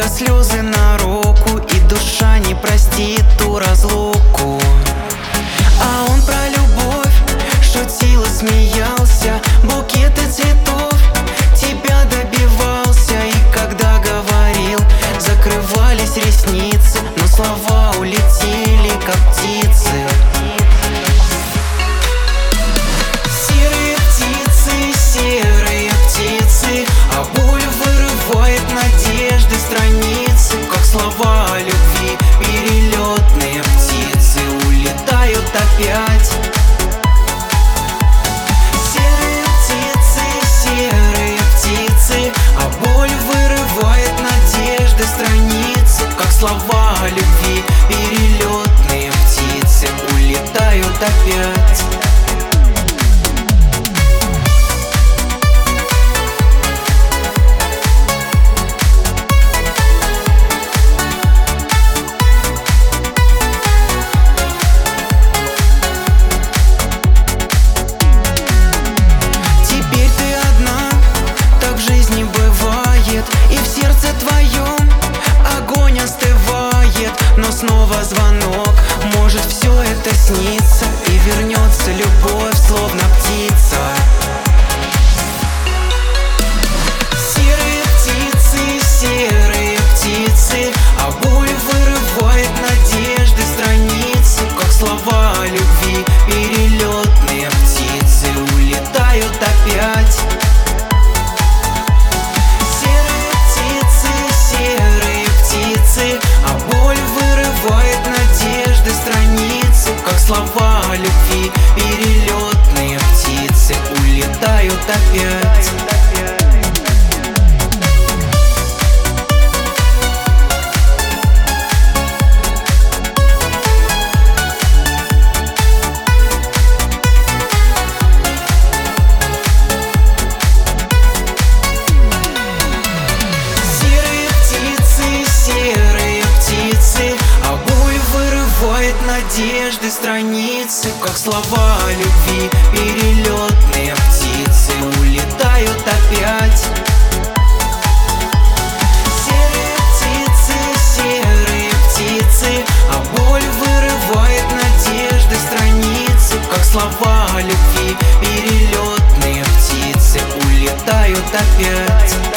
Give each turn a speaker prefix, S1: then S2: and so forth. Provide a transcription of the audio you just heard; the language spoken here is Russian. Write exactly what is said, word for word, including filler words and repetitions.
S1: года слезы на руку, и душа не простит ту разлуку. А он про любовь шутил и смеялся, букеты цветов тебя добивался. И когда говорил, закрывались ресницы, но слова улетели, как птицы. Серые птицы, серые птицы, а боль вырывает надежды страницы, как слова о любви. Перелетные птицы улетают опять. Серые птицы, серые птицы, а боль вырывает надежды страницы, как слова о любви. Перелетные птицы улетают опять. Но снова звонок, может все это снится, и вернется любовь, словно птица. Серые птицы, серые птицы, а боль вырывает надежды страницы, как слова о любви. Перелетные птицы улетают опять. Серые птицы, серые птицы, а боль вырывает надежды страницы, как слова о любви. Перелетные птицы улетают опять. Надежды страницы, как слова о любви. Перелетные птицы улетают опять. Серые птицы, серые птицы, а боль вырывает надежды страницы, как слова о любви. Перелетные птицы улетают опять.